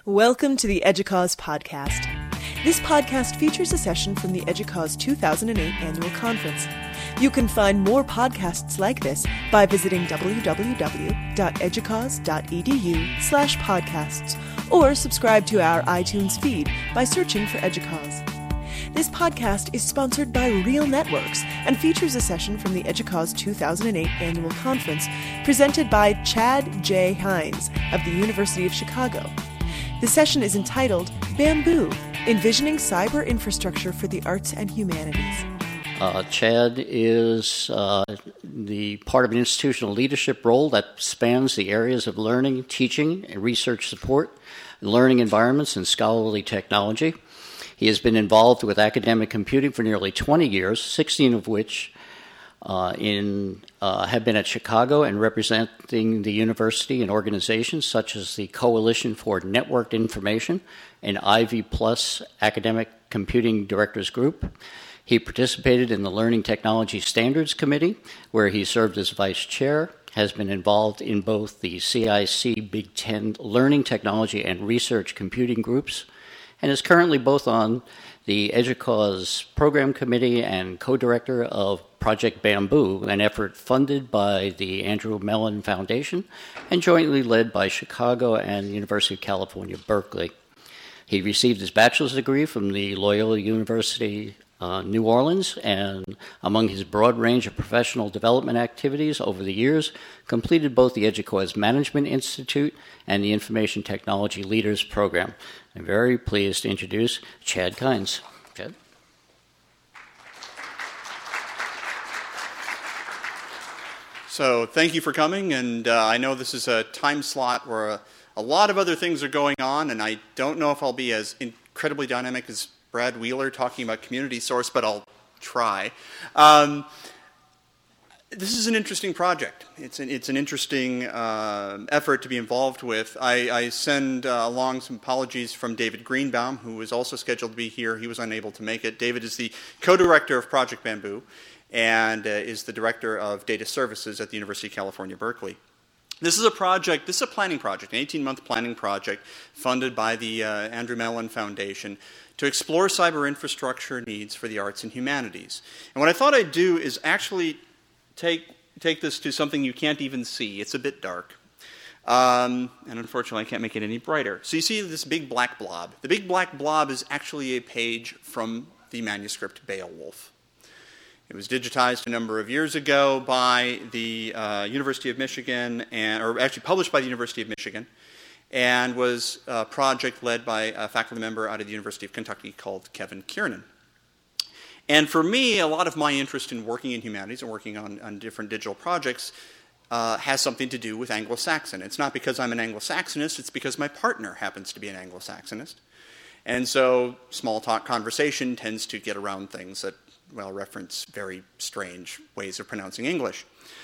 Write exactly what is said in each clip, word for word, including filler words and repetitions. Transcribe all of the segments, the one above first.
Welcome to the EDUCAUSE podcast. This podcast features a session from the EDUCAUSE two thousand eight Annual Conference. You can find more podcasts like this by visiting w w w dot educause dot e d u slash podcasts or subscribe to our iTunes feed by searching for EDUCAUSE. This podcast is sponsored by Real Networks and features a session from the EDUCAUSE two thousand eight Annual Conference presented by Chad J. Hines of the University of Chicago. The session is entitled Bamboo, Envisioning Cyber Infrastructure for the Arts and Humanities. Uh, Chad is uh, the part of an institutional leadership role that spans the areas of learning, teaching, and research support, learning environments, and scholarly technology. He has been involved with academic computing for nearly twenty years, sixteen of which uh, in uh, have been at Chicago and representing the university in organizations such as the Coalition for Networked Information and Ivy Plus Academic Computing Directors Group. He participated in the Learning Technology Standards Committee, where he served as vice chair, has been involved in both the C I C Big Ten Learning Technology and Research Computing Groups, and is currently both on the EDUCAUSE Program Committee and co-director of Project Bamboo, an effort funded by the Andrew Mellon Foundation and jointly led by Chicago and the University of California, Berkeley. He received his bachelor's degree from the Loyola University Uh, New Orleans, and among his broad range of professional development activities over the years, completed both the EDUCAUSE Management Institute and the Information Technology Leaders Program. I'm very pleased to introduce Chad Hines. Chad? So thank you for coming, and uh, I know this is a time slot where a, a lot of other things are going on, and I don't know if I'll be as incredibly dynamic as Brad Wheeler talking about community source, but I'll try. Um, this is an interesting project. It's an, it's an interesting uh, effort to be involved with. I, I send uh, along some apologies from David Greenbaum, who was also scheduled to be here. He was unable to make it. David is the co-director of Project Bamboo and uh, is the director of data services at the University of California, Berkeley. This is a project, this is a planning project, an eighteen-month planning project funded by the uh, Andrew Mellon Foundation to explore cyber infrastructure needs for the arts and humanities. And what I thought I'd do is actually take, take this to something you can't even see. It's a bit dark. Um, and unfortunately, I can't make it any brighter. So you see this big black blob. The big black blob is actually a page from the manuscript Beowulf. It was digitized a number of years ago by the uh, University of Michigan, and, or actually published by the University of Michigan, and was a project led by a faculty member out of the University of Kentucky called Kevin Kiernan. And for me, a lot of my interest in working in humanities and working on, on different digital projects uh, has something to do with Anglo-Saxon. It's not because I'm an Anglo-Saxonist, it's because my partner happens to be an Anglo-Saxonist. And so small talk conversation tends to get around things that, well, reference very strange ways of pronouncing English.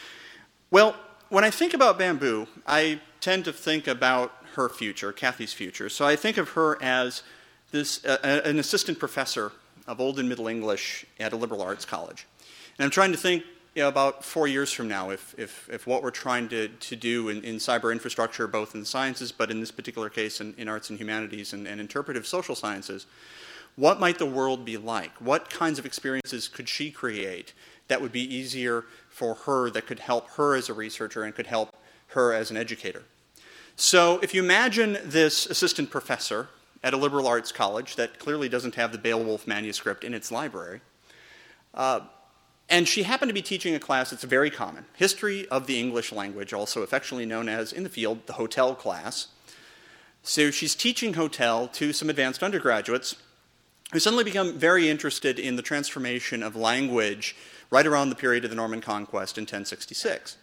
Well, when I think about Bamboo, I tend to think about her future, Kathy's future. So I think of her as this uh, an assistant professor of Old and Middle English at a liberal arts college. And I'm trying to think, you know, about four years from now, if, if, if what we're trying to, to do in, in cyber infrastructure, both in the sciences, but in this particular case in, in arts and humanities and, and interpretive social sciences, what might the world be like? What kinds of experiences could she create that would be easier for her, that could help her as a researcher and could help her as an educator? So if you imagine this assistant professor at a liberal arts college that clearly doesn't have the Beowulf manuscript in its library, uh, and she happened to be teaching a class that's very common, History of the English Language, also affectionately known as, in the field, the hotel class. So she's teaching hotel to some advanced undergraduates who suddenly become very interested in the transformation of language right around the period of the Norman Conquest in ten sixty-six.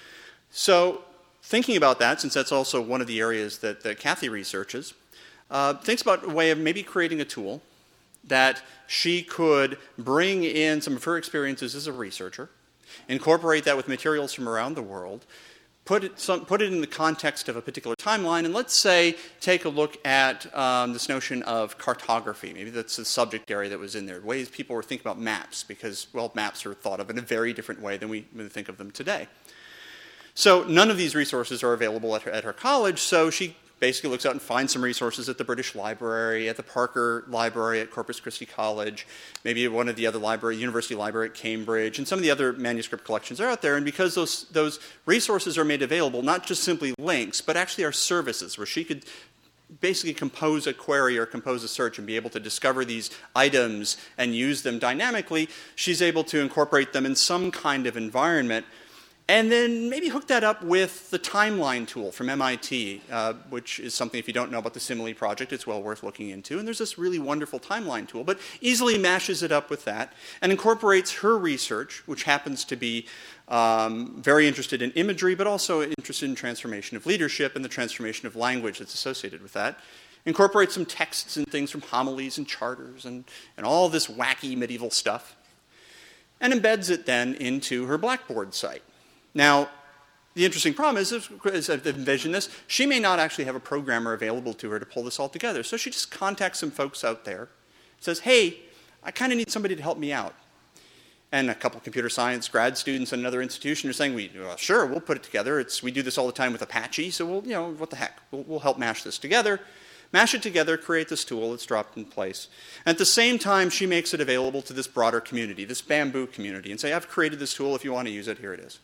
So thinking about that, since that's also one of the areas that, that Kathy researches, uh, thinks about a way of maybe creating a tool that she could bring in some of her experiences as a researcher, incorporate that with materials from around the world, put it, some, put it in the context of a particular timeline, and let's say take a look at um, this notion of cartography. Maybe that's the subject area that was in there, ways people were thinking about maps, because, well, maps are thought of in a very different way than we think of them today. So none of these resources are available at her, at her college, so she basically looks out and finds some resources at the British Library, at the Parker Library at Corpus Christi College, maybe at one of the other library, University Library at Cambridge, and some of the other manuscript collections are out there. And because those, those resources are made available, not just simply links, but actually are services where she could basically compose a query or compose a search and be able to discover these items and use them dynamically, she's able to incorporate them in some kind of environment. And then maybe hook that up with the timeline tool from M I T, uh, which is something, if you don't know about the Simile project, it's well worth looking into. And there's this really wonderful timeline tool, but easily mashes it up with that and incorporates her research, which happens to be um, very interested in imagery, but also interested in transformation of leadership and the transformation of language that's associated with that. Incorporates some texts and things from homilies and charters and, and all this wacky medieval stuff. And embeds it then into her Blackboard site. Now, the interesting problem is, as I've envisioned this, she may not actually have a programmer available to her to pull this all together. So she just contacts some folks out there, says, hey, I kind of need somebody to help me out. And a couple of computer science grad students at another institution are saying, we, well, sure, we'll put it together. It's, we do this all the time with Apache, so we'll, you know, what the heck, we'll, we'll help mash this together. Mash it together, create this tool, it's dropped in place. And at the same time, she makes it available to this broader community, this Bamboo community, and say, I've created this tool, if you want to use it, here it is.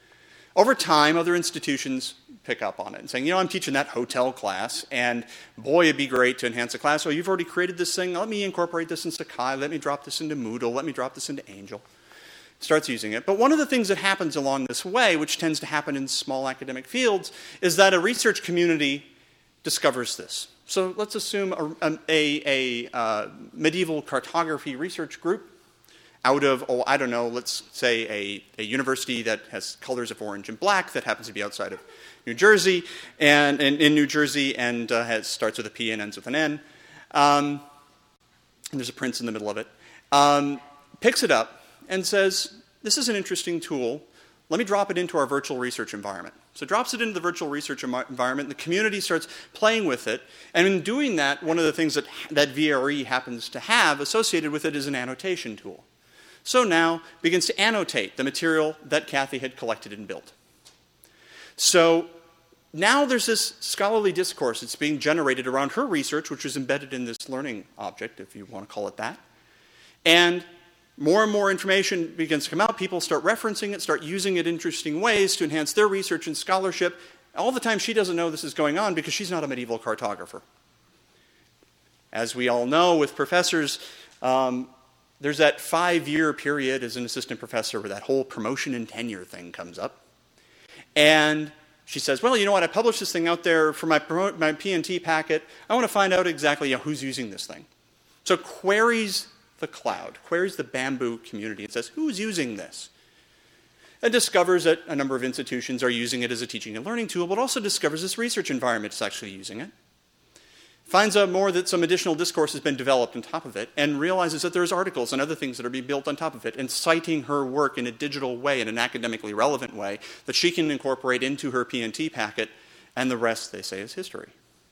Over time, other institutions pick up on it and saying, you know, I'm teaching that hotel class, and boy, it'd be great to enhance the class. Oh, you've already created this thing. Let me incorporate this in Sakai. Let me drop this into Moodle. Let me drop this into Angel. Starts using it. But one of the things that happens along this way, which tends to happen in small academic fields, is that a research community discovers this. So let's assume a, a, a uh, medieval cartography research group out of, oh, I don't know, let's say a, a university that has colors of orange and black that happens to be outside of New Jersey, and, and in New Jersey, and uh, has, starts with a P and ends with an N. Um, and there's a prince in the middle of it. Um, picks it up and says, this is an interesting tool. Let me drop it into our virtual research environment. So it drops it into the virtual research em- environment, and the community starts playing with it. And in doing that, one of the things that, that V R E happens to have associated with it is an annotation tool. So now begins to annotate the material that Kathy had collected and built. So now there's this scholarly discourse that's being generated around her research, which is embedded in this learning object, if you want to call it that. And more and more information begins to come out. People start referencing it, start using it in interesting ways to enhance their research and scholarship. All the time she doesn't know this is going on because she's not a medieval cartographer. As we all know, with professors, um, there's that five-year period as an assistant professor where that whole promotion and tenure thing comes up. And she says, well, you know what, I published this thing out there for my, my P and T packet. I want to find out exactly, you know, who's using this thing. So queries the cloud, queries the Bamboo community and says, who's using this? And discovers that a number of institutions are using it as a teaching and learning tool, but also discovers this research environment is actually using it. Finds out more that some additional discourse has been developed on top of it, and realizes that there's articles and other things that are being built on top of it, and citing her work in a digital way, in an academically relevant way, that she can incorporate into her P and T packet, and the rest, they say, is history.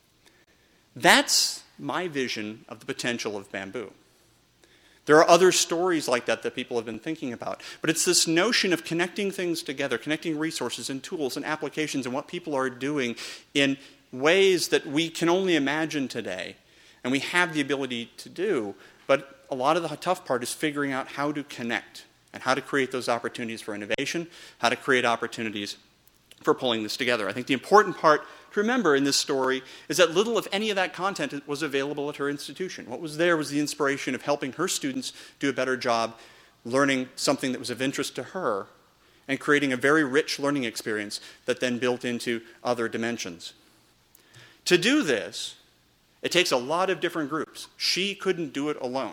That's my vision of the potential of Bamboo. There are other stories like that that people have been thinking about, but it's this notion of connecting things together, connecting resources and tools and applications and what people are doing in ways that we can only imagine today, and we have the ability to do, but a lot of the tough part is figuring out how to connect and how to create those opportunities for innovation, how to create opportunities for pulling this together. I think the important part to remember in this story is that little, if any, of that content was available at her institution. What was there was the inspiration of helping her students do a better job learning something that was of interest to her and creating a very rich learning experience that then built into other dimensions. To do this, it takes a lot of different groups. She couldn't do it alone.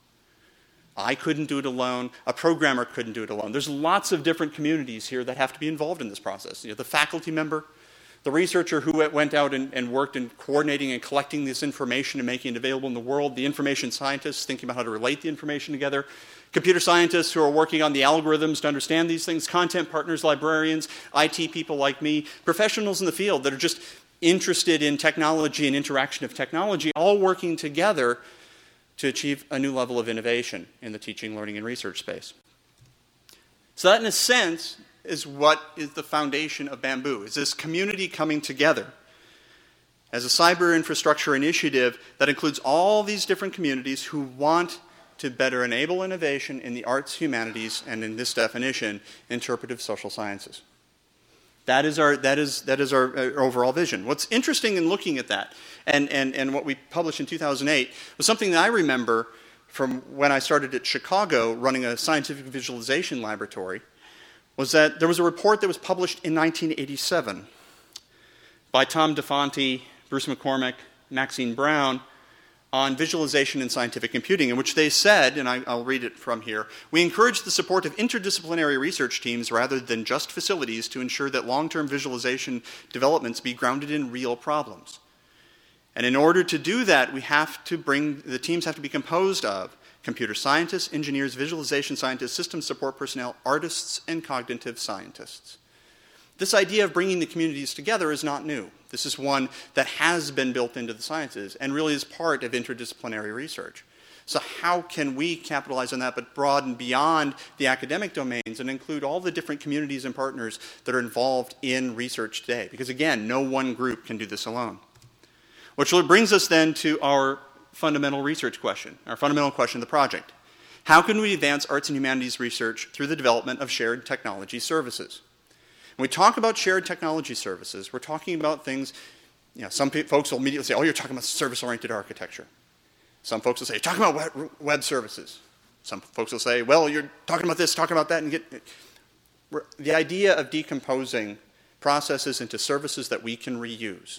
I couldn't do it alone. A programmer couldn't do it alone. There's lots of different communities here that have to be involved in this process. You know, the faculty member, the researcher who went out and, and worked in coordinating and collecting this information and making it available in the world, the information scientists thinking about how to relate the information together, computer scientists who are working on the algorithms to understand these things, content partners, librarians, I T people like me, professionals in the field that are just interested in technology and interaction of technology, all working together to achieve a new level of innovation in the teaching, learning, and research space. So that, in a sense, is what is the foundation of Bamboo, is this community coming together. as a cyber infrastructure initiative that includes all these different communities who want to better enable innovation in the arts, humanities, and in this definition, interpretive social sciences. That is our, that is, that is our, our overall vision. What's interesting in looking at that, and, and, and what we published in two thousand eight, was something that I remember from when I started at Chicago running a scientific visualization laboratory, was that there was a report that was published in nineteen eighty-seven by Tom DeFonte, Bruce McCormick, Maxine Brown, on visualization in scientific computing, in which they said, and I, I'll read it from here, we encourage the support of interdisciplinary research teams rather than just facilities to ensure that long-term visualization developments be grounded in real problems. And in order to do that, we have to bring, the teams have to be composed of computer scientists, engineers, visualization scientists, system support personnel, artists, and cognitive scientists. This idea of bringing the communities together is not new. This is one that has been built into the sciences and really is part of interdisciplinary research. So how can we capitalize on that but broaden beyond the academic domains and include all the different communities and partners that are involved in research today? Because again, no one group can do this alone. Which brings us then to our fundamental research question, our fundamental question of the project. How can we advance arts and humanities research through the development of shared technology services? When we talk about shared technology services, we're talking about things, you know, some pe- folks will immediately say, oh, you're talking about service-oriented architecture. Some folks will say, you're talking about web, web services. Some folks will say, well, you're talking about this, talking about that, and get we're, the idea of decomposing processes into services that we can reuse.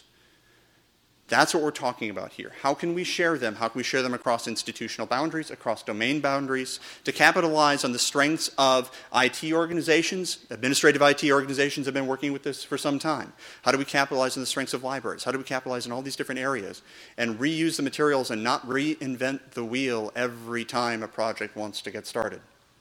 That's what we're talking about here. How can we share them? How can we share them across institutional boundaries, across domain boundaries, to capitalize on the strengths of I T organizations? Administrative I T organizations have been working with this for some time. How do we capitalize on the strengths of libraries? How do we capitalize on all these different areas and reuse the materials and not reinvent the wheel every time a project wants to get started?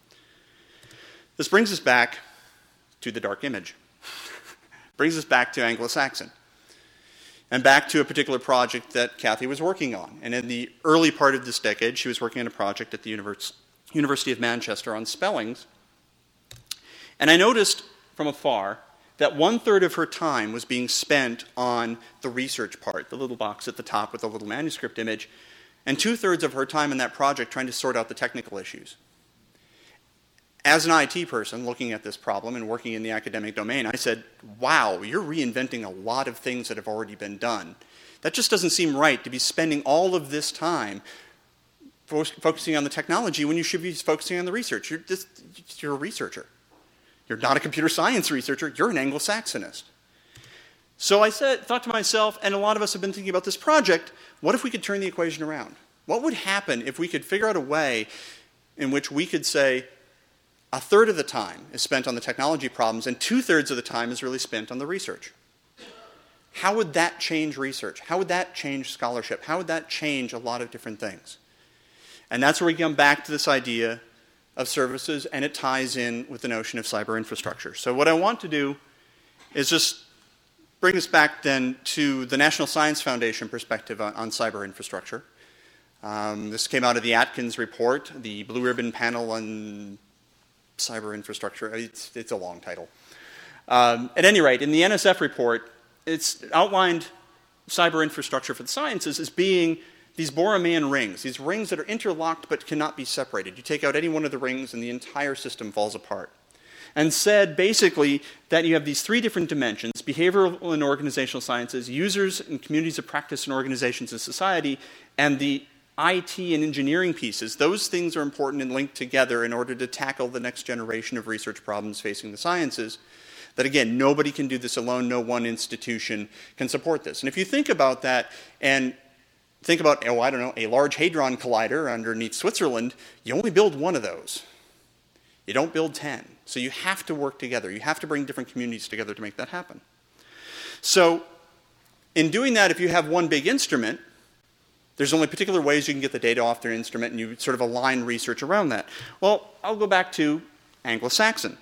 This brings us back to the dark image. Brings us back to Anglo-Saxon. And back to a particular project that Kathy was working on. And in the early part of this decade, she was working on a project at the Univers- University of Manchester on spellings. And I noticed from afar that one-third of her time was being spent on the research part, the little box at the top with the little manuscript image, and two-thirds of her time in that project trying to sort out the technical issues. As an I T person looking at this problem and working in the academic domain, I said, wow, you're reinventing a lot of things that have already been done. That just doesn't seem right to be spending all of this time fo- focusing on the technology when you should be focusing on the research. You're, just, you're a researcher. You're not a computer science researcher. You're an Anglo-Saxonist. So I said, thought to myself, and a lot of us have been thinking about this project, what if we could turn the equation around? What would happen if we could figure out a way in which we could say, a third of the time is spent on the technology problems, and two-thirds of the time is really spent on the research. How would that change research? How would that change scholarship? How would that change a lot of different things? And that's where we come back to this idea of services, and it ties in with the notion of cyber infrastructure. So what I want to do is just bring us back then to the National Science Foundation perspective on, on cyber infrastructure. Um, this came out of the Atkins report, the Blue Ribbon Panel on Cyber Infrastructure. It's, it's a long title. Um, at any rate, in the N S F report, it's outlined cyber infrastructure for the sciences as being these Borromean rings, these rings that are interlocked but cannot be separated. You take out any one of the rings and the entire system falls apart. And said basically that you have these three different dimensions, behavioral and organizational sciences, users and communities of practice and organizations in society, and the I T and engineering pieces. Those things are important and linked together in order to tackle the next generation of research problems facing the sciences. That again, nobody can do this alone, no one institution can support this. And if you think about that and think about, oh, I don't know, a Large Hadron Collider underneath Switzerland, you only build one of those. You don't build ten. So you have to work together. You have to bring different communities together to make that happen. So in doing that, if you have one big instrument, there's only particular ways you can get the data off their instrument, and you sort of align research around that. Well, I'll go back to Anglo-Saxon.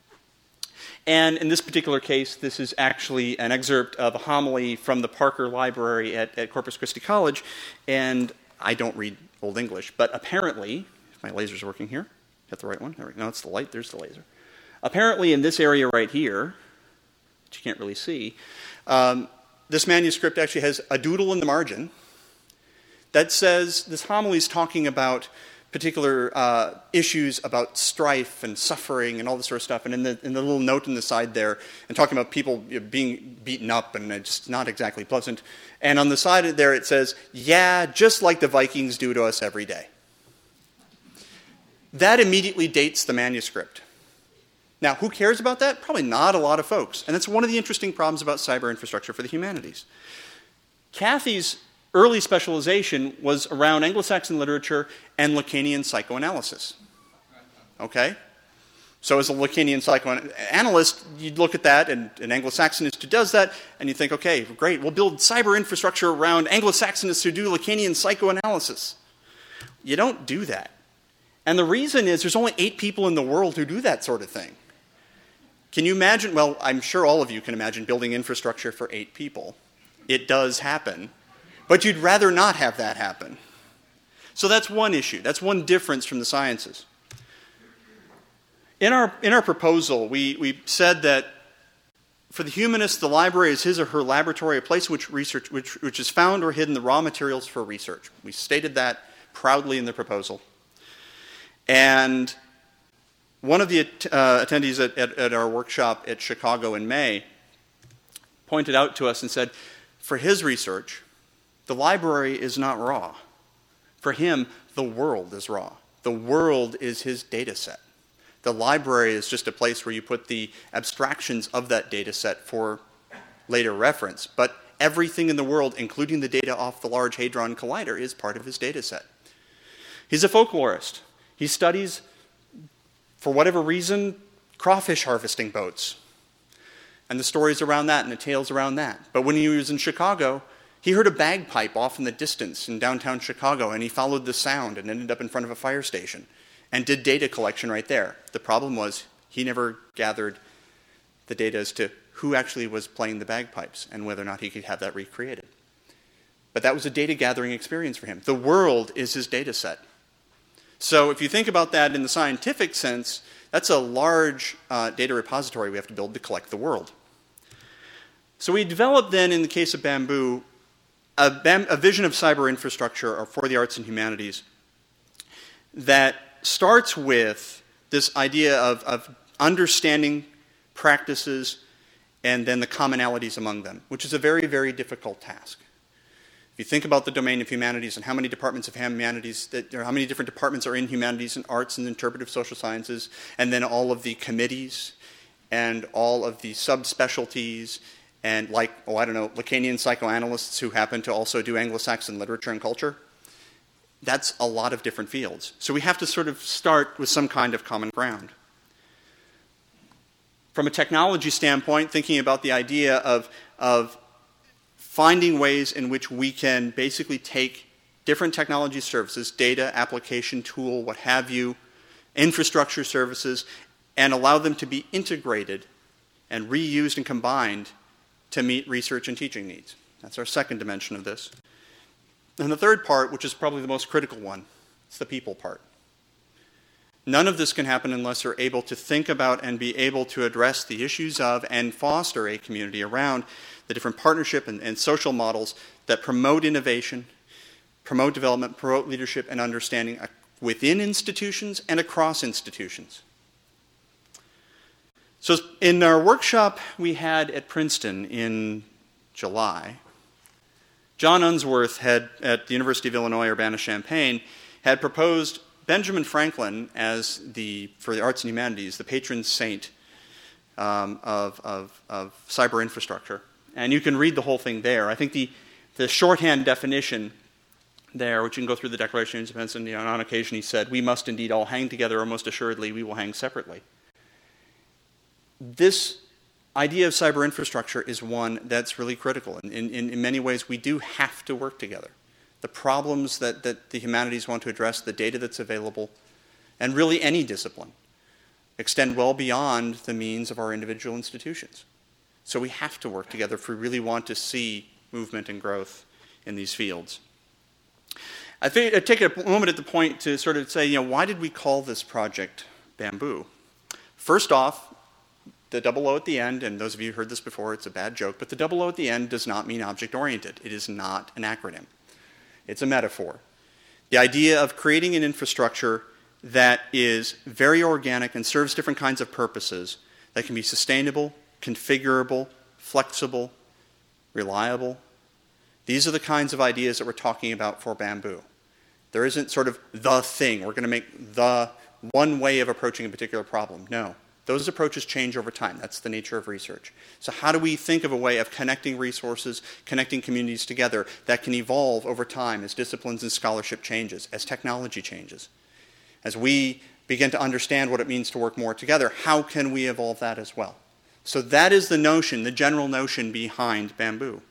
And in this particular case, this is actually an excerpt of a homily from the Parker Library at, at Corpus Christi College. And I don't read Old English, but apparently, if my laser's working here, got the right one? There we go. No, it's the light. There's the laser. Apparently, in this area right here, which you can't really see, um, this manuscript actually has a doodle in the margin that says this homily is talking about particular uh, issues about strife and suffering and all this sort of stuff. And in the, in the little note in the side there, and talking about people you know, being beaten up and it's not exactly pleasant. And on the side there it says, yeah, just like the Vikings do to us every day. That immediately dates the manuscript. Now, who cares about that? Probably not a lot of folks. And that's one of the interesting problems about cyber infrastructure for the humanities. Kathy's early specialization was around Anglo-Saxon literature and Lacanian psychoanalysis. Okay? So as a Lacanian psychoanalyst, you'd look at that, and an Anglo-Saxonist who does that, and you think, okay, great, we'll build cyber infrastructure around Anglo-Saxonists who do Lacanian psychoanalysis. You don't do that. And the reason is there's only eight people in the world who do that sort of thing. Can you imagine, well, I'm sure all of you can imagine building infrastructure for eight people. It does happen. But you'd rather not have that happen. So that's one issue. That's one difference from the sciences. In our, in our proposal, we, we said that for the humanist, the library is his or her laboratory, a place which research which, which is found or hidden the raw materials for research. We stated that proudly in the proposal. And one of the uh, attendees at, at, at our workshop at Chicago in May pointed out to us and said, for his research, the library is not raw. For him, the world is raw. The world is his data set. The library is just a place where you put the abstractions of that data set for later reference. But everything in the world, including the data off the Large Hadron Collider, is part of his data set. He's a folklorist. He studies, for whatever reason, crawfish harvesting boats. And the stories around that and the tales around that. But when he was in Chicago, he heard a bagpipe off in the distance in downtown Chicago, and he followed the sound and ended up in front of a fire station and did data collection right there. The problem was he never gathered the data as to who actually was playing the bagpipes and whether or not he could have that recreated. But that was a data gathering experience for him. The world is his data set. So if you think about that in the scientific sense, that's a large uh, data repository we have to build to collect the world. So we developed then, in the case of Bamboo, a, bam- a vision of cyber infrastructure for the arts and humanities that starts with this idea of, of understanding practices and then the commonalities among them, which is a very, very difficult task. If you think about the domain of humanities and how many departments of humanities, that, or how many different departments are in humanities and arts and interpretive social sciences, and then all of the committees and all of the subspecialties, and like, oh, I don't know, Lacanian psychoanalysts who happen to also do Anglo-Saxon literature and culture, that's a lot of different fields. So we have to sort of start with some kind of common ground. From a technology standpoint, thinking about the idea of, of finding ways in which we can basically take different technology services, data, application, tool, what have you, infrastructure services, and allow them to be integrated and reused and combined to meet research and teaching needs. That's our second dimension of this. And the third part, which is probably the most critical one, it's the people part. None of this can happen unless we're able to think about and be able to address the issues of and foster a community around the different partnership and, and social models that promote innovation, promote development, promote leadership and understanding within institutions and across institutions. So in our workshop we had at Princeton in July, John Unsworth had, at the University of Illinois Urbana-Champaign, had proposed Benjamin Franklin as the, for the arts and humanities, the patron saint um, of, of, of cyber infrastructure. And you can read the whole thing there. I think the, the shorthand definition there, which you can go through the Declaration of Independence, and you know, on occasion he said, "We must indeed all hang together, or most assuredly we will hang separately." This idea of cyber infrastructure is one that's really critical. In, in, in many ways, we do have to work together. The problems that, that the humanities want to address, the data that's available, and really any discipline, extend well beyond the means of our individual institutions. So we have to work together if we really want to see movement and growth in these fields. I think I'd take a moment at the point to sort of say, you know, why did we call this project Bamboo? First off, the double O at the end, and those of you who heard this before, it's a bad joke, but the double O at the end does not mean object-oriented. It is not an acronym. It's a metaphor. The idea of creating an infrastructure that is very organic and serves different kinds of purposes that can be sustainable, configurable, flexible, reliable. These are the kinds of ideas that we're talking about for Bamboo. There isn't sort of the thing. We're going to make the one way of approaching a particular problem. No. Those approaches change over time. That's the nature of research. So how do we think of a way of connecting resources, connecting communities together that can evolve over time as disciplines and scholarship changes, as technology changes? As we begin to understand what it means to work more together, how can we evolve that as well? So that is the notion, the general notion behind Bamboo.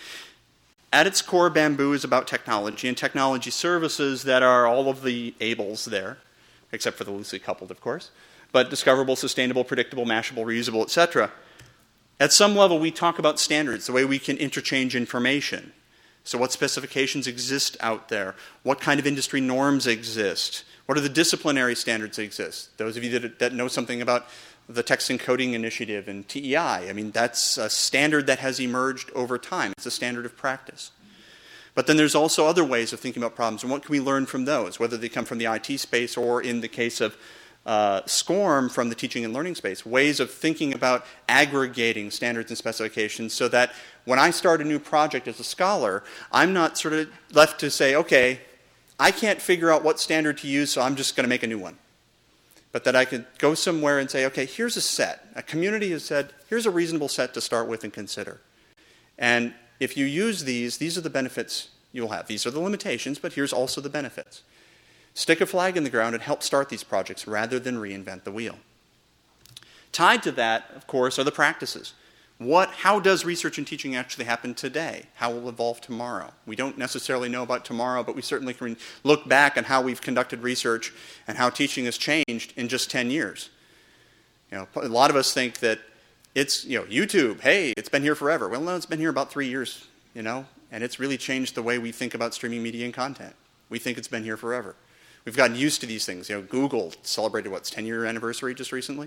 At its core, Bamboo is about technology and technology services that are all of the ables there, except for the loosely coupled, of course, but discoverable, sustainable, predictable, mashable, reusable, et cetera. At some level, we talk about standards, the way we can interchange information. So what specifications exist out there? What kind of industry norms exist? What are the disciplinary standards that exist? Those of you that, that know something about the Text Encoding Initiative and T E I, I mean, that's a standard that has emerged over time. It's a standard of practice. But then there's also other ways of thinking about problems, and what can we learn from those, whether they come from the I T space or, in the case of uh, SCORM, from the teaching and learning space, ways of thinking about aggregating standards and specifications so that when I start a new project as a scholar, I'm not sort of left to say, okay, I can't figure out what standard to use, so I'm just going to make a new one. But that I could go somewhere and say, okay, here's a set. A community has said, here's a reasonable set to start with and consider. And if you use these, these are the benefits you'll have. These are the limitations, but here's also the benefits. Stick a flag in the ground and help start these projects rather than reinvent the wheel. Tied to that, of course, are the practices. What, how does research and teaching actually happen today? How will it evolve tomorrow? We don't necessarily know about tomorrow, but we certainly can look back on how we've conducted research and how teaching has changed in just ten years. You know, a lot of us think that it's, you know, YouTube, hey, it's been here forever. Well, no, it's been here about three years, you know, and it's really changed the way we think about streaming media and content. We think it's been here forever. We've gotten used to these things. You know, Google celebrated, what, its ten-year anniversary just recently?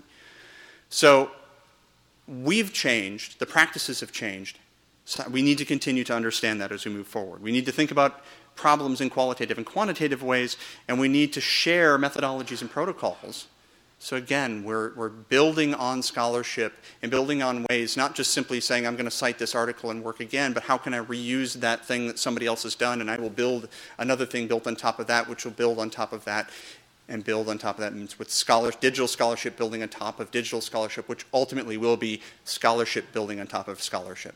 So we've changed. The practices have changed. So we need to continue to understand that as we move forward. We need to think about problems in qualitative and quantitative ways, and we need to share methodologies and protocols. So again, we're, we're building on scholarship and building on ways, not just simply saying, I'm going to cite this article and work again, but how can I reuse that thing that somebody else has done, and I will build another thing built on top of that, which will build on top of that, and build on top of that, and with scholar, digital scholarship building on top of digital scholarship, which ultimately will be scholarship building on top of scholarship.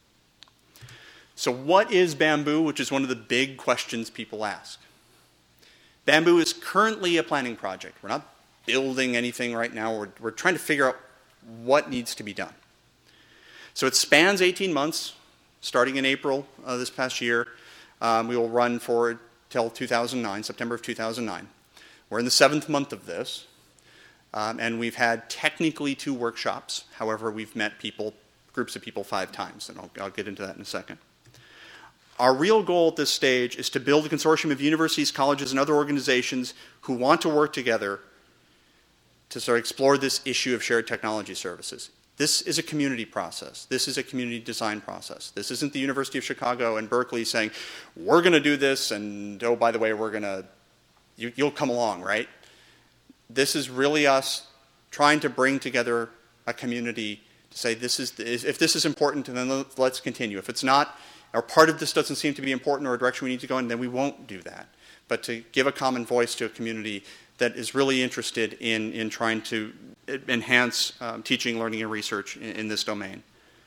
So what is Bamboo, which is one of the big questions people ask? Bamboo is currently a planning project. We're not building anything right now. We're, we're trying to figure out what needs to be done. So it spans eighteen months, starting in April uh, this past year. Um, we will run for till two thousand nine, September of two thousand nine. We're in the seventh month of this, um, and we've had technically two workshops. However, we've met people, groups of people five times, and I'll, I'll get into that in a second. Our real goal at this stage is to build a consortium of universities, colleges, and other organizations who want to work together to sort of explore this issue of shared technology services. This is a community process. This is a community design process. This isn't the University of Chicago and Berkeley saying, we're going to do this, and oh, by the way, we're going to, you, you'll come along, right? This is really us trying to bring together a community to say, this is the, if this is important, then let's continue. If it's not, or part of this doesn't seem to be important or a direction we need to go in, then we won't do that. But to give a common voice to a community that is really interested in, in trying to enhance um, teaching, learning, and research in, in this domain.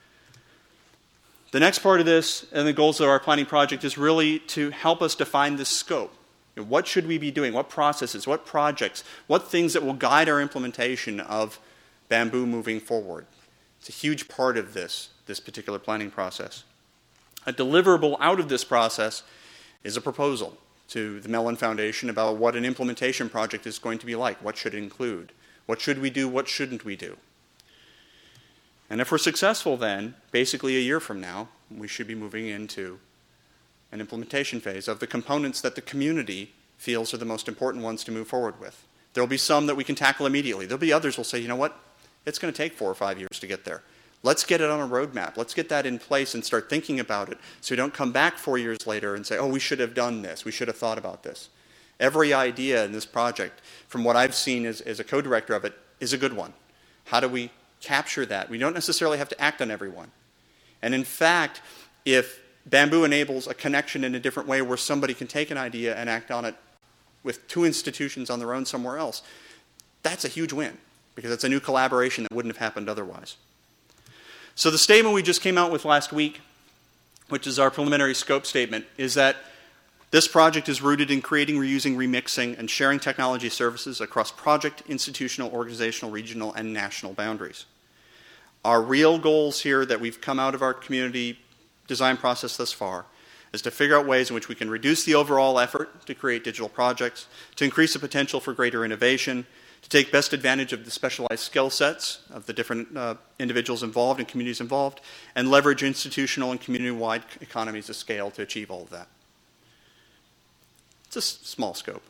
The next part of this and the goals of our planning project is really to help us define this scope. You know, what should we be doing? What processes? What projects? What things that will guide our implementation of Bamboo moving forward? It's a huge part of this, this particular planning process. A deliverable out of this process is a proposal to the Mellon Foundation about what an implementation project is going to be like. What should it include? What should we do? What shouldn't we do? And if we're successful then, basically a year from now, we should be moving into an implementation phase of the components that the community feels are the most important ones to move forward with. There will be some that we can tackle immediately. There will be others who will say, you know what, It's going to take four or five years to get there. Let's get it on a roadmap. Let's get that in place and start thinking about it so we don't come back four years later and say, oh, we should have done this. We should have thought about this. Every idea in this project, from what I've seen as, as a co-director of it, is a good one. How do we capture that? We don't necessarily have to act on every one. And in fact, if Bamboo enables a connection in a different way where somebody can take an idea and act on it with two institutions on their own somewhere else, that's a huge win because it's a new collaboration that wouldn't have happened otherwise. So the statement we just came out with last week, which is our preliminary scope statement, is that this project is rooted in creating, reusing, remixing, and sharing technology services across project, institutional, organizational, regional, and national boundaries. Our real goals here that we've come out of our community design process thus far is to figure out ways in which we can reduce the overall effort to create digital projects, to increase the potential for greater innovation, to take best advantage of the specialized skill sets of the different uh, individuals involved and communities involved, and leverage institutional and community-wide economies of scale to achieve all of that. It's a s- small scope.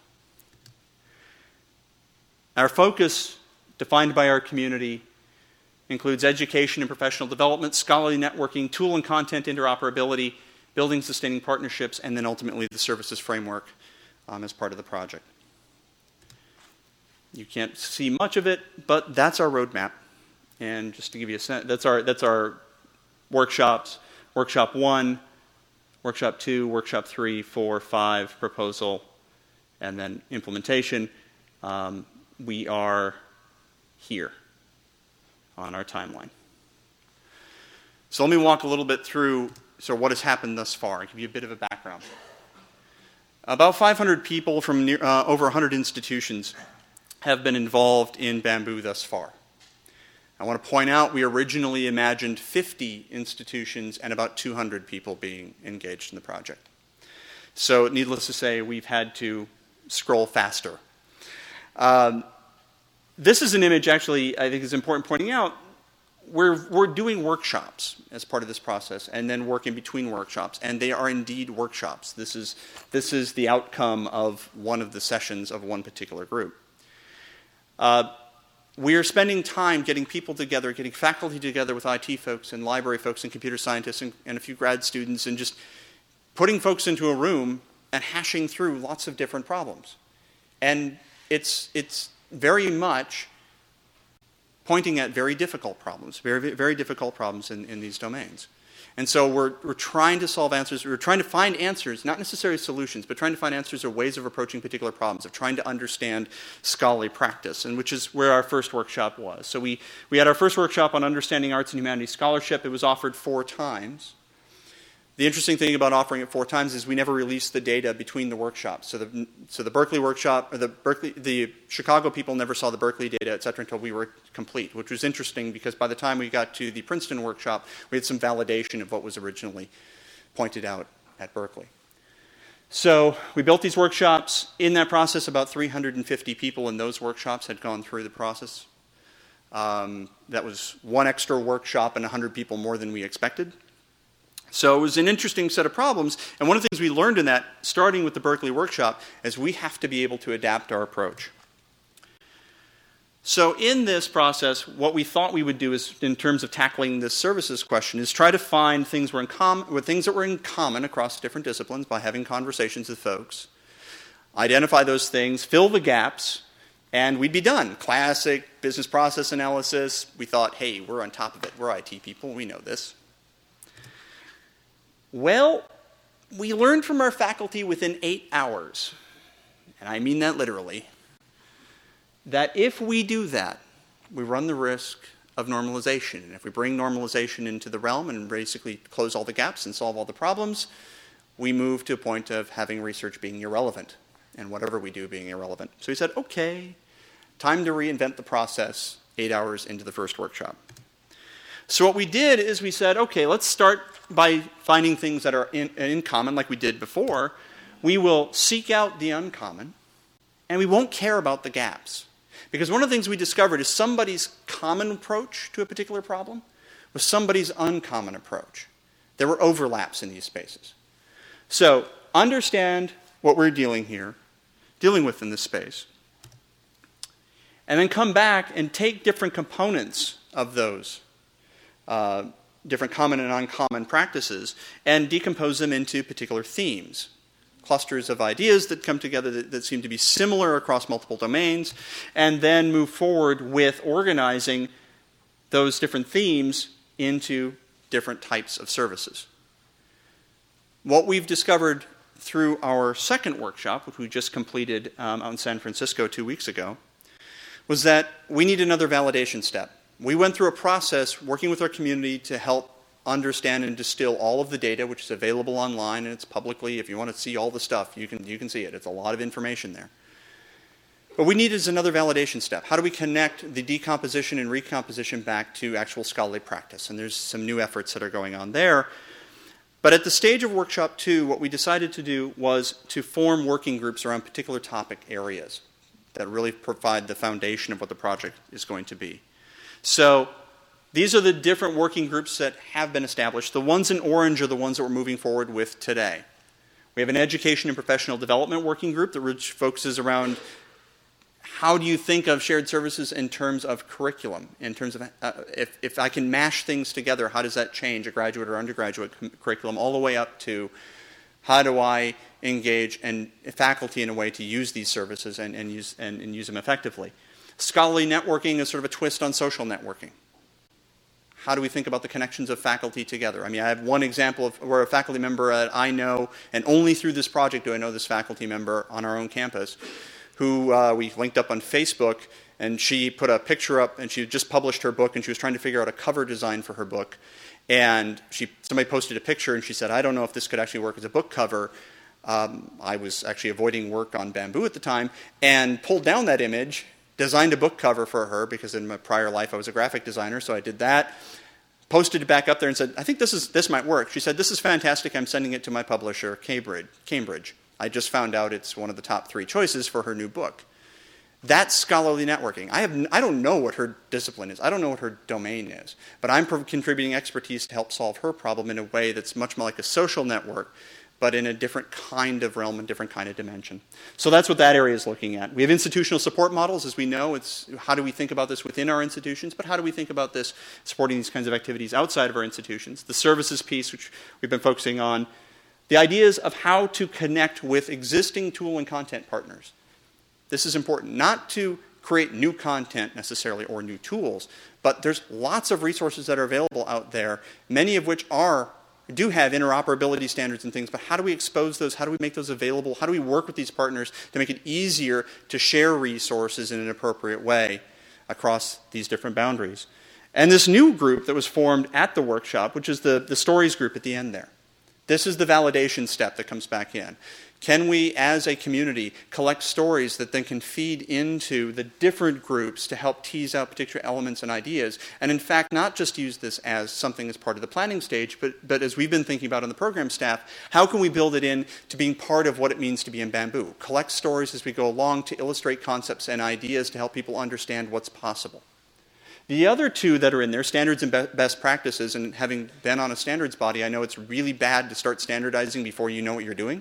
Our focus, defined by our community, includes education and professional development, scholarly networking, tool and content interoperability, building sustaining partnerships, and then ultimately the services framework um, as part of the project. You can't see much of it, but that's our roadmap. And just to give you a sense, that's our, that's our workshops. Workshop one, workshop two, workshop three, four, five, proposal, and then implementation. Um, we are here on our timeline. So let me walk a little bit through so what has happened thus far. I'll give you a bit of a background. About five hundred people from near, uh, over one hundred institutions have been involved in Bamboo thus far. I want to point out we originally imagined fifty institutions and about two hundred people being engaged in the project. So needless to say, we've had to scroll faster. Um, this is an image, actually, I think is important pointing out. We're, we're doing workshops as part of this process and then working between workshops, and they are indeed workshops. This is, this is the outcome of one of the sessions of one particular group. Uh, we are spending time getting people together, getting faculty together with I T folks and library folks and computer scientists and, and a few grad students, and just putting folks into a room and hashing through lots of different problems. And it's, it's very much pointing at very difficult problems, very, very difficult problems in, in these domains. And so we're, we're trying to solve answers, we're trying to find answers, not necessarily solutions, but trying to find answers or ways of approaching particular problems, of trying to understand scholarly practice, and which is where our first workshop was. So we, we had our first workshop on understanding arts and humanities scholarship. It was offered four times. The interesting thing about offering it four times is we never released the data between the workshops. So the, so the Berkeley workshop, or the Berkeley, the Chicago people never saw the Berkeley data, et cetera, until we were complete, which was interesting because by the time we got to the Princeton workshop, we had some validation of what was originally pointed out at Berkeley. So we built these workshops. In that process, about three hundred fifty people in those workshops had gone through the process. Um, that was one extra workshop and one hundred people more than we expected. So it was an interesting set of problems, and one of the things we learned in that, starting with the Berkeley workshop, is we have to be able to adapt our approach. So in this process, what we thought we would do is, in terms of tackling this services question, is try to find things, were in com- with things that were in common across different disciplines by having conversations with folks, identify those things, fill the gaps, and we'd be done. Classic business process analysis. We thought, hey, we're on top of it. We're I T people. We know this. Well, we learned from our faculty within eight hours, and I mean that literally, that if we do that, we run the risk of normalization. And if we bring normalization into the realm and basically close all the gaps and solve all the problems, we move to a point of having research being irrelevant and whatever we do being irrelevant. So he said, okay, time to reinvent the process eight hours into the first workshop. So what we did is we said, okay, let's start by finding things that are in, in common like we did before. We will seek out the uncommon, and we won't care about the gaps. Because one of the things we discovered is somebody's common approach to a particular problem was somebody's uncommon approach. There were overlaps in these spaces. So understand what we're dealing here, dealing with in this space, and then come back and take different components of those uh, different common and uncommon practices and decompose them into particular themes, clusters of ideas that come together that, that seem to be similar across multiple domains, and then move forward with organizing those different themes into different types of services. What we've discovered through our second workshop, which we just completed um, out in San Francisco two weeks ago, was that we need another validation step. We went through a process working with our community to help understand and distill all of the data, which is available online and it's publicly. If you want to see all the stuff, you can, you can see it. It's a lot of information there. What we need is another validation step. How do we connect the decomposition and recomposition back to actual scholarly practice? And there's some new efforts that are going on there. But at the stage of workshop two, what we decided to do was to form working groups around particular topic areas that really provide the foundation of what the project is going to be. So these are the different working groups that have been established. The ones in orange are the ones that we're moving forward with today. We have an education and professional development working group that focuses around how do you think of shared services in terms of curriculum, in terms of uh, if, if I can mash things together, how does that change a graduate or undergraduate curriculum, all the way up to how do I engage and faculty in a way to use these services and, and, use, and, and use them effectively. Scholarly networking is sort of a twist on social networking. How do we think about the connections of faculty together? I mean, I have one example of where a faculty member that I know, and only through this project do I know this faculty member on our own campus, who uh, we linked up on Facebook, and she put a picture up, and she had just published her book, and she was trying to figure out a cover design for her book. And she, somebody posted a picture, and she said, I don't know if this could actually work as a book cover. Um, I was actually avoiding work on Bamboo at the time, and pulled down that image, designed a book cover for her, because in my prior life I was a graphic designer, so I did that. Posted it back up there and said, I think this is this might work. She said, this is fantastic. I'm sending it to my publisher, Cambridge. Cambridge. I just found out it's one of the top three choices for her new book. That's scholarly networking. I have I don't know what her discipline is. I don't know what her domain is. But I'm contributing expertise to help solve her problem in a way that's much more like a social network, but in a different kind of realm and different kind of dimension. So that's what that area is looking at. We have institutional support models. As we know, it's how do we think about this within our institutions, but how do we think about this supporting these kinds of activities outside of our institutions? The services piece, which we've been focusing on. The ideas of how to connect with existing tool and content partners. This is important, not to create new content necessarily or new tools, but there's lots of resources that are available out there, many of which are do have interoperability standards and things, but how do we expose those? How do we make those available? How do we work with these partners to make it easier to share resources in an appropriate way across these different boundaries? And this new group that was formed at the workshop, which is the, the stories group at the end there. This is the validation step that comes back in. Can we, as a community, collect stories that then can feed into the different groups to help tease out particular elements and ideas? And in fact, not just use this as something as part of the planning stage, but, but as we've been thinking about on the program staff, how can we build it in to being part of what it means to be in Bamboo? Collect stories as we go along to illustrate concepts and ideas to help people understand what's possible. The other two that are in there, standards and be- best practices, and having been on a standards body, I know it's really bad to start standardizing before you know what you're doing.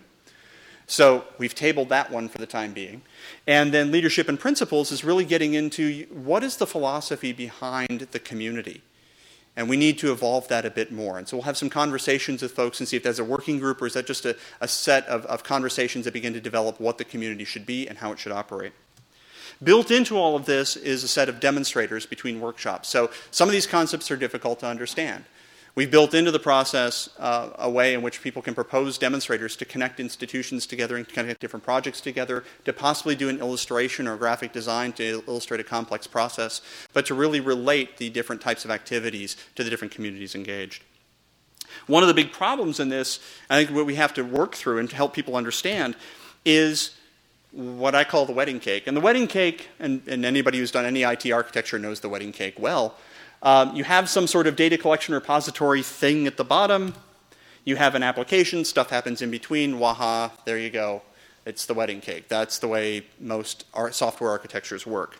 So we've tabled that one for the time being. And then leadership and principles is really getting into what is the philosophy behind the community. And we need to evolve that a bit more. And so we'll have some conversations with folks and see if there's a working group or is that just a, a set of, of conversations that begin to develop what the community should be and how it should operate. Built into all of this is a set of demonstrators between workshops. So some of these concepts are difficult to understand. We've built into the process uh, a way in which people can propose demonstrators to connect institutions together and connect different projects together, to possibly do an illustration or graphic design to illustrate a complex process, but to really relate the different types of activities to the different communities engaged. One of the big problems in this, I think what we have to work through and to help people understand, is what I call the wedding cake. And the wedding cake, and, and anybody who's done any I T architecture knows the wedding cake well. Um, you have some sort of data collection repository thing at the bottom. You have an application. Stuff happens in between. Waha, there you go. It's the wedding cake. That's the way most art software architectures work.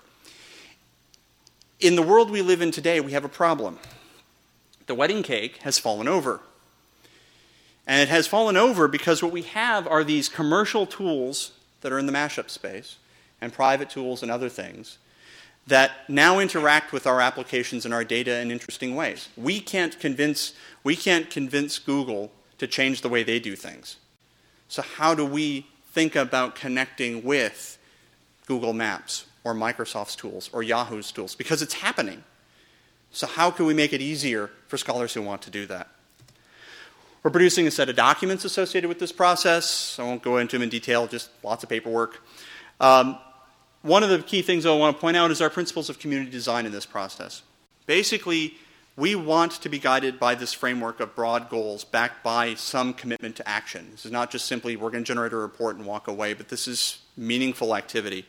In the world we live in today, we have a problem. The wedding cake has fallen over. And it has fallen over because what we have are these commercial tools that are in the mashup space and private tools and other things that now interact with our applications and our data in interesting ways. We can't convince, we can't convince Google to change the way they do things. So how do we think about connecting with Google Maps or Microsoft's tools or Yahoo's tools? Because it's happening. So how can we make it easier for scholars who want to do that? We're producing a set of documents associated with this process. I won't go into them in detail, just lots of paperwork. Um, one of the key things I want to point out is our principles of community design in this process. Basically, we want to be guided by this framework of broad goals backed by some commitment to action. This is not just simply we're going to generate a report and walk away, but this is meaningful activity.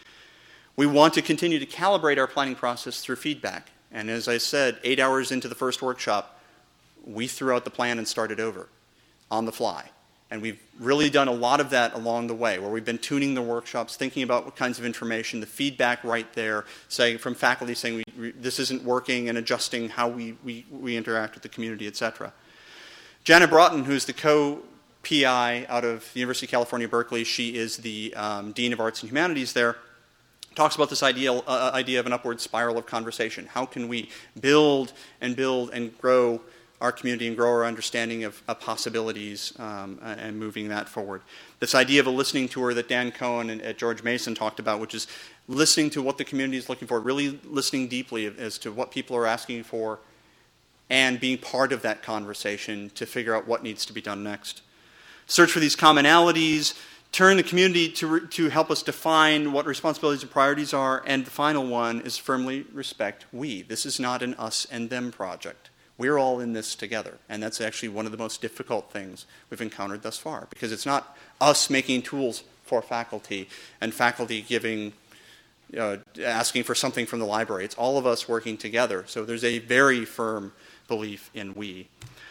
We want to continue to calibrate our planning process through feedback. And as I said, eight hours into the first workshop, we threw out the plan and started over on the fly. And we've really done a lot of that along the way, where we've been tuning the workshops, thinking about what kinds of information, the feedback right there, saying from faculty saying we, we, this isn't working, and adjusting how we, we, we interact with the community, et cetera. Janet Broughton, who's the co-P I out of the University of California, Berkeley, she is the um, Dean of Arts and Humanities there, talks about this ideal, uh, idea of an upward spiral of conversation. How can we build and build and grow our community and grow our understanding of, of possibilities um, and moving that forward. This idea of a listening tour that Dan Cohen and, at George Mason talked about, which is listening to what the community is looking for, really listening deeply as to what people are asking for and being part of that conversation to figure out what needs to be done next. Search for these commonalities, turn the community to, to help us define what responsibilities and priorities are, and the final one is firmly respect we. This is not an us and them project. We're all in this together, and that's actually one of the most difficult things we've encountered thus far, because it's not us making tools for faculty and faculty giving, you know, asking for something from the library. It's all of us working together, so there's a very firm belief in we.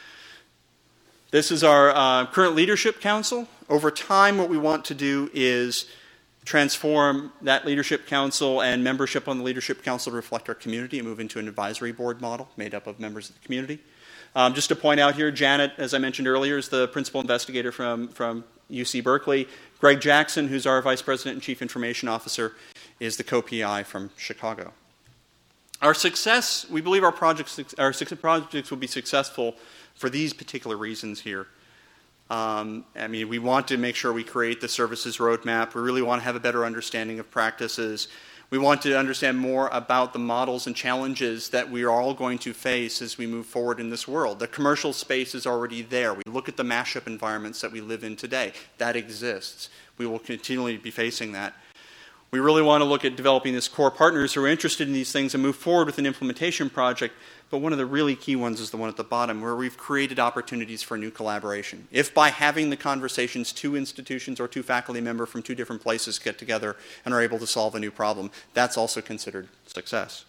This is our uh, current leadership council. Over time, what we want to do is transform that leadership council and membership on the leadership council to reflect our community and move into an advisory board model made up of members of the community. Um, just to point out here, Janet, as I mentioned earlier, is the principal investigator from, from U C Berkeley. Greg Jackson, who's our vice president and chief information officer, is the co-P I from Chicago. Our success, we believe our projects, our projects will be successful for these particular reasons here. Um, I mean, we want to make sure we create the services roadmap. We really want to have a better understanding of practices. We want to understand more about the models and challenges that we are all going to face as we move forward in this world. The commercial space is already there. We look at the mashup environments that we live in today. That exists. We will continually be facing that. We really want to look at developing this core partners who are interested in these things and move forward with an implementation project. But one of the really key ones is the one at the bottom, where we've created opportunities for new collaboration. If by having the conversations, two institutions or two faculty members from two different places get together and are able to solve a new problem, that's also considered success.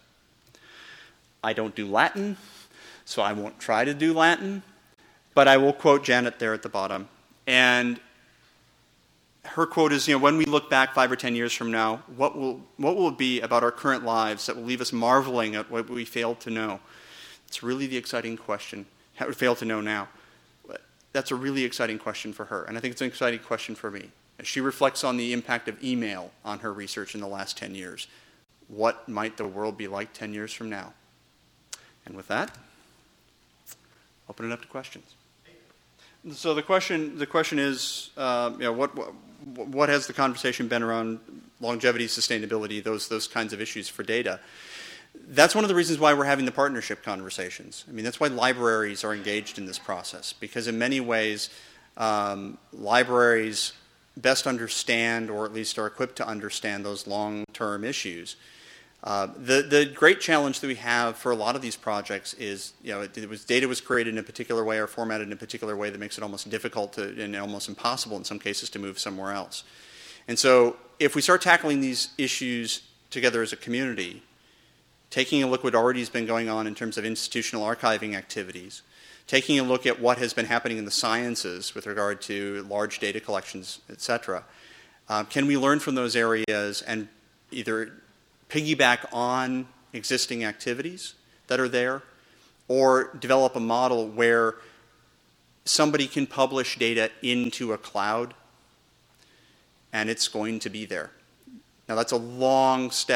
I don't do Latin, so I won't try to do Latin, but I will quote Janet there at the bottom. And her quote is, you know, when we look back five or ten years from now, what will, what will it be about our current lives that will leave us marveling at what we failed to know? It's really the exciting question. How we fail to know now. That's a really exciting question for her, and I think it's an exciting question for me. As she reflects on the impact of email on her research in the last ten years, what might the world be like ten years from now? And with that, open it up to questions. So the question, the question is, uh, you know, what, what what has the conversation been around longevity, sustainability, those those kinds of issues for data? That's one of the reasons why we're having the partnership conversations. I mean, that's why libraries are engaged in this process, because in many ways, um, libraries best understand, or at least are equipped to understand, those long-term issues. Uh, the the great challenge that we have for a lot of these projects is, you know, it, it was data was created in a particular way or formatted in a particular way that makes it almost difficult to, and almost impossible in some cases, to move somewhere else. And so, if we start tackling these issues together as a community, taking a look at what already has been going on in terms of institutional archiving activities, taking a look at what has been happening in the sciences with regard to large data collections, et cetera, uh, can we learn from those areas and either piggyback on existing activities that are there, or develop a model where somebody can publish data into a cloud and it's going to be there. Now, that's a long step.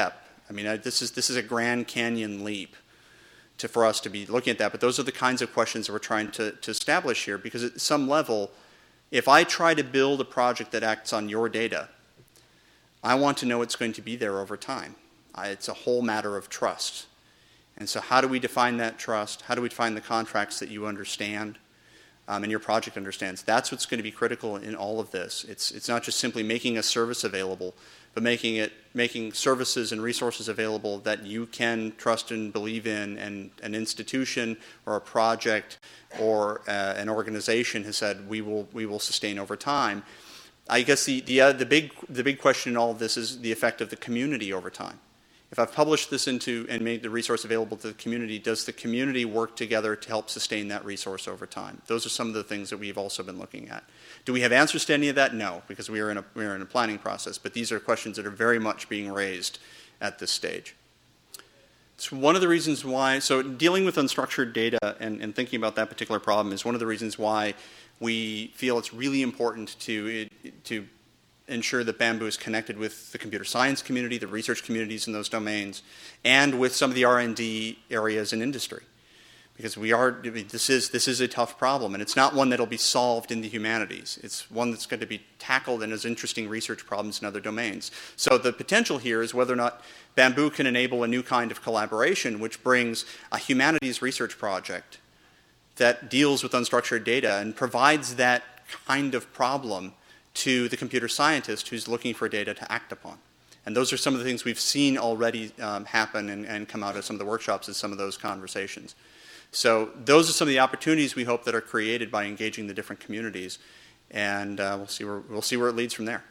I mean, I, this is this is a Grand Canyon leap to, for us to be looking at that. But those are the kinds of questions that we're trying to, to establish here, because at some level, if I try to build a project that acts on your data, I want to know it's going to be there over time. I, it's a whole matter of trust. And so how do we define that trust? How do we define the contracts that you understand um, and your project understands? That's what's going to be critical in all of this. It's, it's not just simply making a service available, but making it making services and resources available that you can trust and believe in, and an institution or a project or uh, an organization has said we will we will sustain over time. I guess the the uh, the big the big question in all of this is the effect of the community over time. If I've published this into and made the resource available to the community, does the community work together to help sustain that resource over time? Those are some of the things that we've also been looking at. Do we have answers to any of that? No, because we are in a, we are in a planning process. But these are questions that are very much being raised at this stage. It's one of the reasons why, so dealing with unstructured data and, and thinking about that particular problem is one of the reasons why we feel it's really important to, to ensure that Bamboo is connected with the computer science community, the research communities in those domains, and with some of the R and D areas in industry. Because we are, I mean, this is this is a tough problem, and it's not one that'll be solved in the humanities. It's one that's going to be tackled and as interesting research problems in other domains. So the potential here is whether or not Bamboo can enable a new kind of collaboration which brings a humanities research project that deals with unstructured data and provides that kind of problem to the computer scientist who's looking for data to act upon. And those are some of the things we've seen already um, happen and, and come out of some of the workshops in some of those conversations. So those are some of the opportunities we hope that are created by engaging the different communities, and uh, we'll see where we'll see where it leads from there.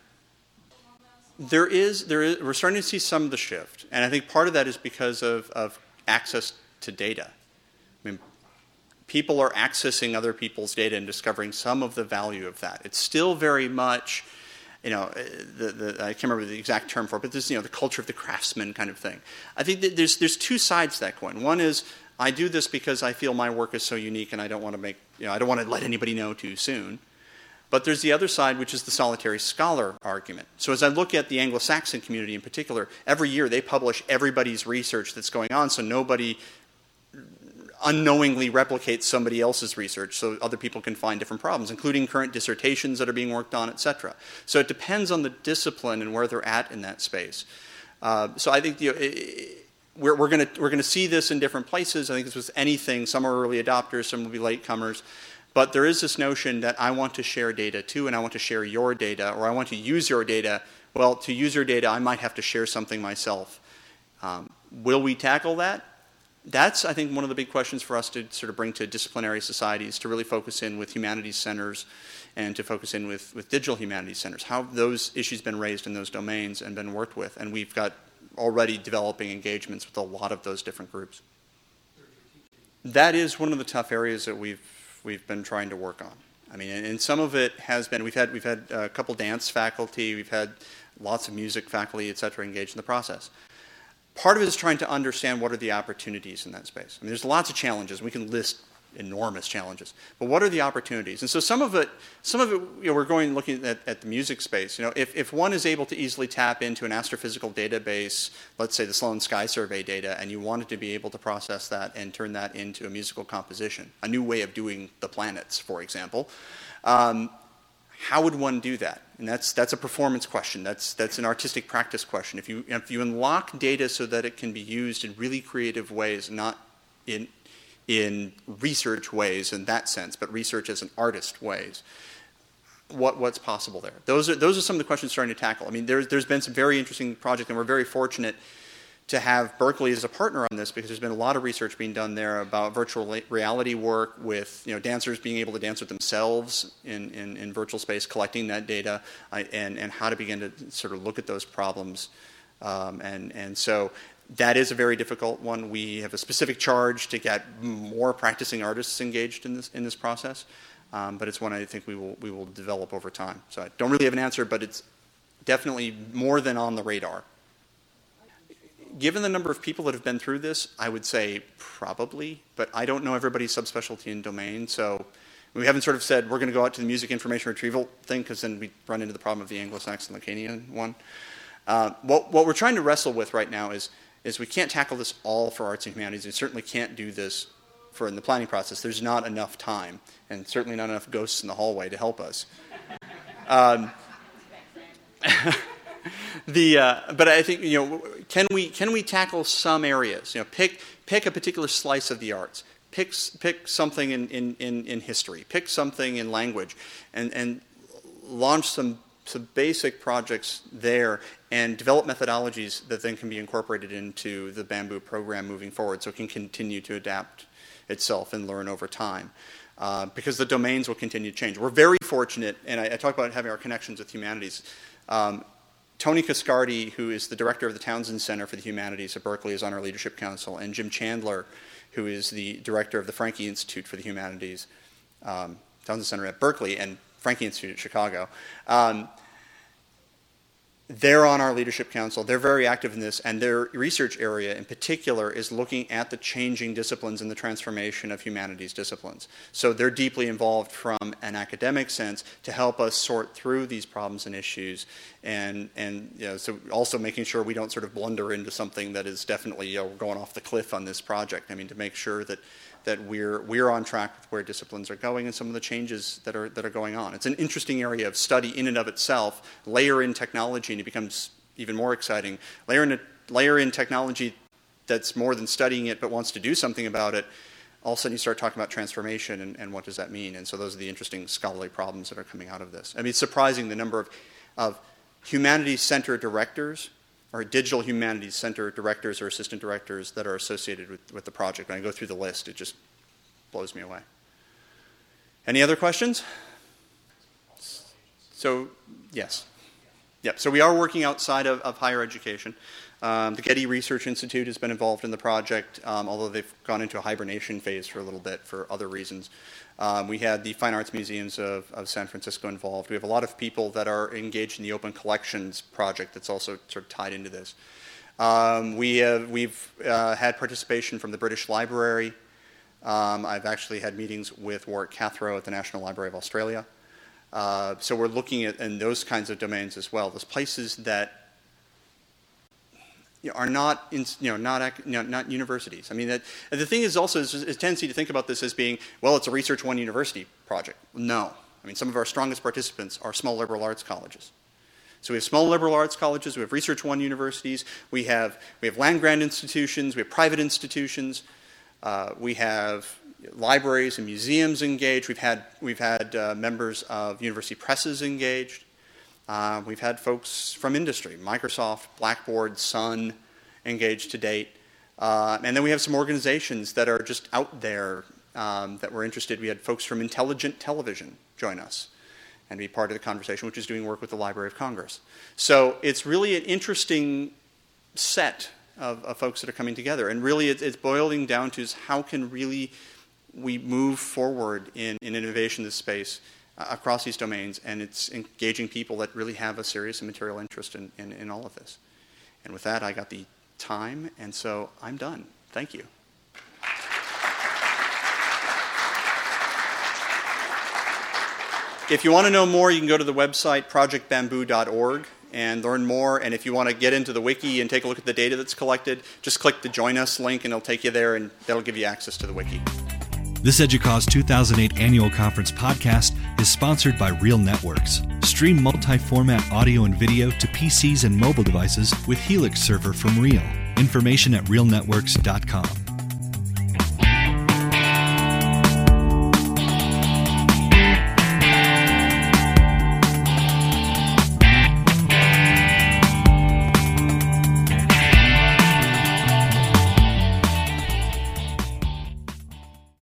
There is there is we're starting to see some of the shift, and I think part of that is because of, of access to data. I mean, people are accessing other people's data and discovering some of the value of that. It's still very much, you know, the, the, I can't remember the exact term for it, but this, you know, the culture of the craftsman kind of thing. I think that there's there's two sides to that coin. One is I do this because I feel my work is so unique and I don't want to make, you know, I don't want to let anybody know too soon. But there's the other side, which is the solitary scholar argument. So as I look at the Anglo-Saxon community in particular, every year they publish everybody's research that's going on, so nobody unknowingly replicates somebody else's research so other people can find different problems, including current dissertations that are being worked on, et cetera. So it depends on the discipline and where they're at in that space. Uh, so I think, you know, it, we're, we're going to we're going to see this in different places. I think it's with anything. Some are early adopters, some will be latecomers. But there is this notion that I want to share data too, and I want to share your data, or I want to use your data. Well, to use your data, I might have to share something myself. Um, will we tackle that? That's, I think, one of the big questions for us to sort of bring to disciplinary societies, to really focus in with humanities centers and to focus in with, with digital humanities centers. How have those issues been raised in those domains and been worked with? And we've got already developing engagements with a lot of those different groups. That is one of the tough areas that we've we've been trying to work on. I mean, and, and some of it has been, we've had we've had a couple dance faculty, we've had lots of music faculty, et cetera, engaged in the process. Part of it is trying to understand what are the opportunities in that space. I mean, there's lots of challenges. We can list enormous challenges, but what are the opportunities? And so some of it, some of it, you know, we're going looking at, at the music space. You know, if, if one is able to easily tap into an astrophysical database, let's say the Sloan Sky Survey data, and you wanted to be able to process that and turn that into a musical composition, a new way of doing the planets, for example, um, how would one do that? And that's that's a performance question. That's that's an artistic practice question. If you if you unlock data so that it can be used in really creative ways, not in in research ways in that sense, but research as an artist ways, what what's possible there? Those are those are some of the questions we're starting to tackle. I mean, there's there's been some very interesting projects, and we're very fortunate to have Berkeley as a partner on this, because there's been a lot of research being done there about virtual reality work with, you know, dancers being able to dance with themselves in, in, in virtual space, collecting that data, uh, and, and how to begin to sort of look at those problems. Um, and, and so that is a very difficult one. We have a specific charge to get more practicing artists engaged in this, in this process, um, but it's one I think we will, we will develop over time. So I don't really have an answer, but it's definitely more than on the radar. Given the number of people that have been through this, I would say probably, but I don't know everybody's subspecialty and domain, so we haven't sort of said we're going to go out to the music information retrieval thing, because then we run into the problem of the Anglo-Saxon Lacanian one. Uh, what, what we're trying to wrestle with right now is is we can't tackle this all for arts and humanities. We certainly can't do this for in the planning process. There's not enough time, and certainly not enough ghosts in the hallway to help us. Um, the uh, but I think, you know, can we can we tackle some areas? You know, pick pick a particular slice of the arts. Pick pick something in, in, in, in history. Pick something in language, and and launch some some basic projects there, and develop methodologies that then can be incorporated into the Bamboo program moving forward, so it can continue to adapt itself and learn over time. Uh, because the domains will continue to change. We're very fortunate, and I, I talk about having our connections with humanities. Um, Tony Cascardi, who is the director of the Townsend Center for the Humanities at Berkeley, is on our leadership council, and Jim Chandler, who is the director of the Franke Institute for the Humanities, um, Townsend Center at Berkeley, and Franke Institute at Chicago. Um, They're on our leadership council. They're very active in this, and their research area in particular is looking at the changing disciplines and the transformation of humanities disciplines. So they're deeply involved from an academic sense to help us sort through these problems and issues, and and you know, so also making sure we don't sort of blunder into something that is definitely, you know, going off the cliff on this project. I mean, to make sure that that we're we're on track with where disciplines are going and some of the changes that are that are going on. It's an interesting area of study in and of itself. Layer in technology and it becomes even more exciting. Layer in a, layer in technology that's more than studying it but wants to do something about it. All of a sudden you start talking about transformation and, and what does that mean? And so those are the interesting scholarly problems that are coming out of this. I mean, it's surprising the number of, of humanities-centered directors or digital humanities center directors or assistant directors that are associated with, with the project. When I go through the list, it just blows me away. Any other questions? So, yes. Yep, so we are working outside of, of higher education. Um, the Getty Research Institute has been involved in the project, um, although they've gone into a hibernation phase for a little bit for other reasons. Um, we had the Fine Arts Museums of, of San Francisco involved. We have a lot of people that are engaged in the Open Collections project that's also sort of tied into this. Um, we have, we've uh, had participation from the British Library. Um, I've actually had meetings with Warwick Cathro at the National Library of Australia. Uh, so we're looking at in those kinds of domains as well. Those places that you know, are not, in, you know, not, you know, not universities. I mean, that, the thing is also is a tendency to think about this as being, well, it's a Research One university project. No. I mean, some of our strongest participants are small liberal arts colleges. So we have small liberal arts colleges, we have Research One universities, we have, we have land-grant institutions, we have private institutions, uh, we have libraries and museums engaged, we've had, we've had uh, members of university presses engaged. Uh, we've had folks from industry, Microsoft, Blackboard, Sun, engaged to date. Uh, and then we have some organizations that are just out there um, that were interested. We had folks from Intelligent Television join us and be part of the conversation, which is doing work with the Library of Congress. So it's really an interesting set of, of folks that are coming together. And really it's, it's boiling down to is how can really we move forward in, in innovation in this space across these domains, and it's engaging people that really have a serious and material interest in, in, in all of this. And with that, I got the time, and so I'm done. Thank you. If you want to know more, you can go to the website project bamboo dot org and learn more. And if you want to get into the wiki and take a look at the data that's collected, just click the Join Us link, and it'll take you there, and that'll give you access to the wiki. This EDUCAUSE two thousand eight Annual Conference podcast is sponsored by Real Networks. Stream multi-format audio and video to P Cs and mobile devices with Helix Server from Real. Information at real networks dot com.